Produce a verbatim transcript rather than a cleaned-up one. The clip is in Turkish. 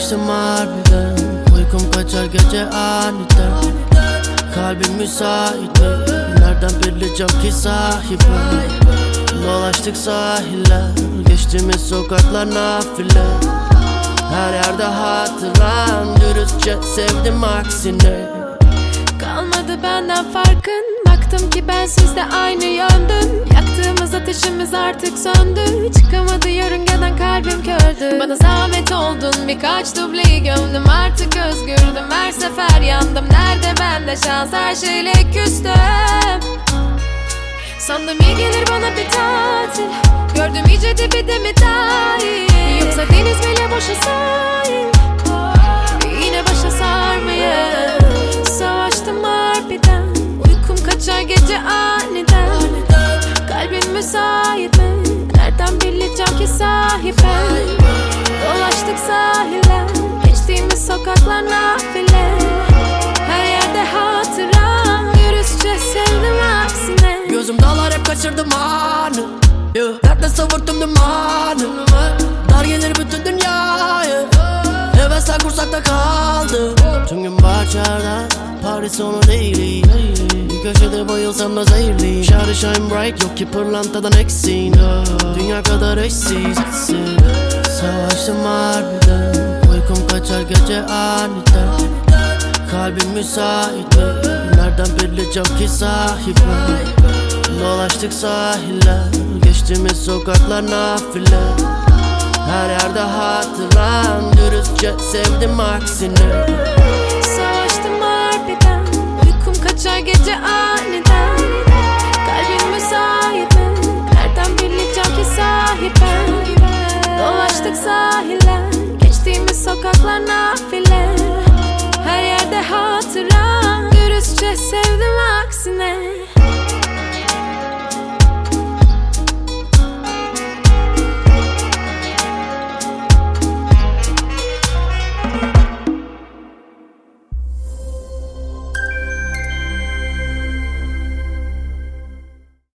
Savaştım harbiden, uykum kaçar gece aniden. Kalbim müsait mi? Nereden bileceğim ki sahibi? Dolaştık sahiller, geçtiğimiz sokaklar nafile. Her yerde hatıran, dürüstçe sevdim aksine. Kalmadı benden farkın, baktım ki ben sizde aynı yöndüm. Yaktığımız ateşimiz artık söndü, çıkamadı yörüngeden kalbim kördü. Bana zahmet oldun, birkaç dubleyi gömdüm. Artık özgürdüm, her sefer yandım. Nerede bende şans, her şeyle küstüm. Sandım iyi gelir bana bir tatil, gördüm iyice dibi de mi dahil. Yoksa deniz bile boşa sahil, yine başa sarmayın. Savaştım harbiden, uykum kaçar gece aniden. Kalbin müsait mi? Nereden bileceğim ki sahibim? Dolaştık sahiller, geçtiğimiz sokaklar nafile. Her yerde hatıra, dürüstçe sevdim aksine. Gözüm dağlar hep kaçırdım anı, yeah. Dertle savurttum dumanı, dar gelir bütün dünyayı. Hevesler kursakta kaldı, tüm gün bahçede Paris sonu değil. Bir köşede bayılsam da zehirli. Shine shine bright, yok ki pırlantadan eksin. Dünya kadar eşsizsin. Savaştım harbiden, uykum kaçar gece aniden. Kalbim müsait mi? Nereden bileceğim ki sahibi? Dolaştık sahiller, geçtiğimiz sokaklar nafile. Her yerde hatıran, dürüstçe sevdim aksine.